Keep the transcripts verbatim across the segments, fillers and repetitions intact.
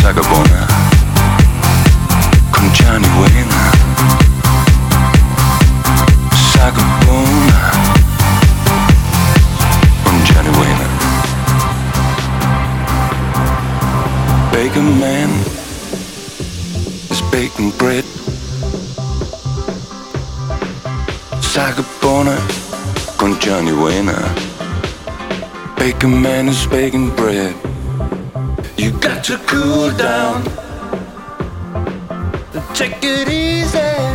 Sagabona con Johnny Wayne. Sagabona con Johnny Wayne. Bacon man is baking bread. Sagabona con Johnny Wayne. Bacon man is baking bread. You got to cool down, take it easy.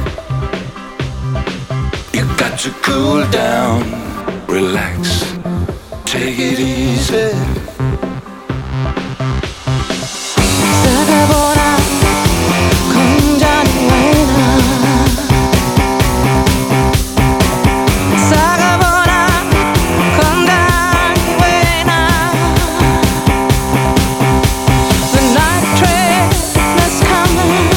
You got to cool down, relax, take it easy. Sagabona con Johnny Wayne. Sagabona con Johnny Wayne. The night train is coming.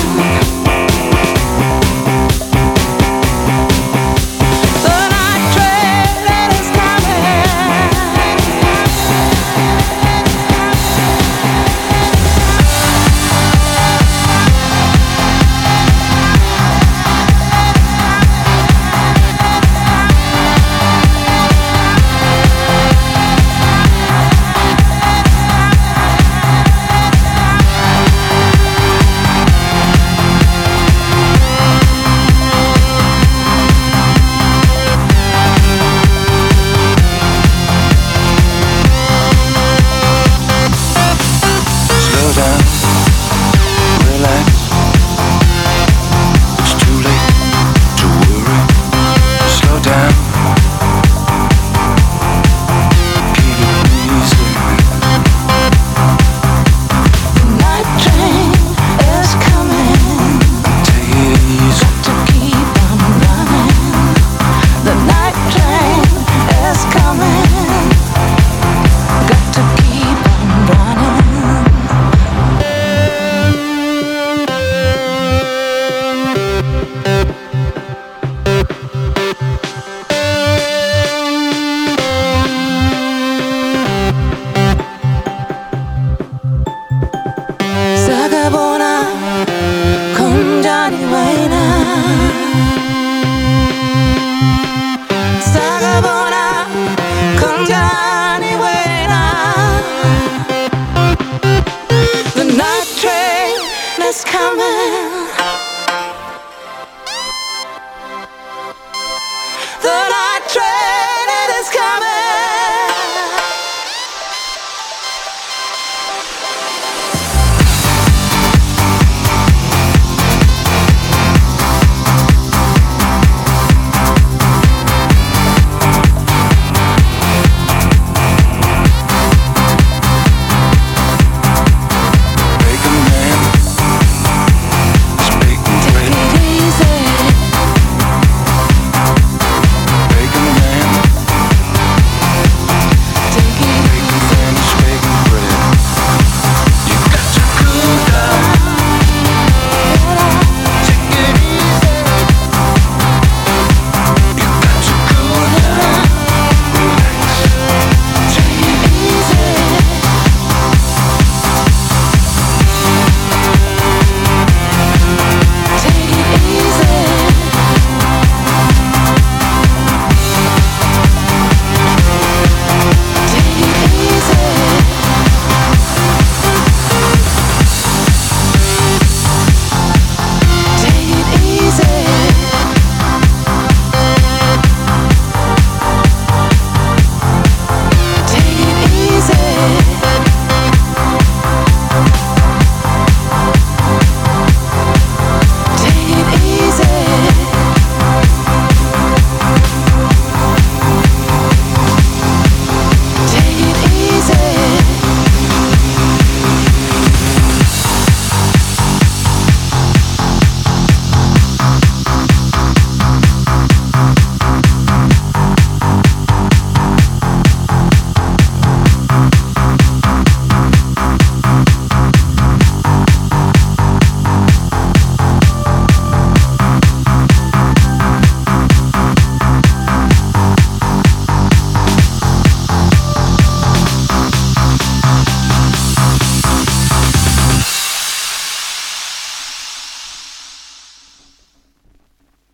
The night train is coming. Slow down, relax. It's too late to worry. Slow down, keep it easy. The night train is coming. Take it easy. Got to keep on running. The night train is coming. Got to keep on running. Sagabona con Johnny Wayne. Sagabona con Johnny Wayne. The night train is coming.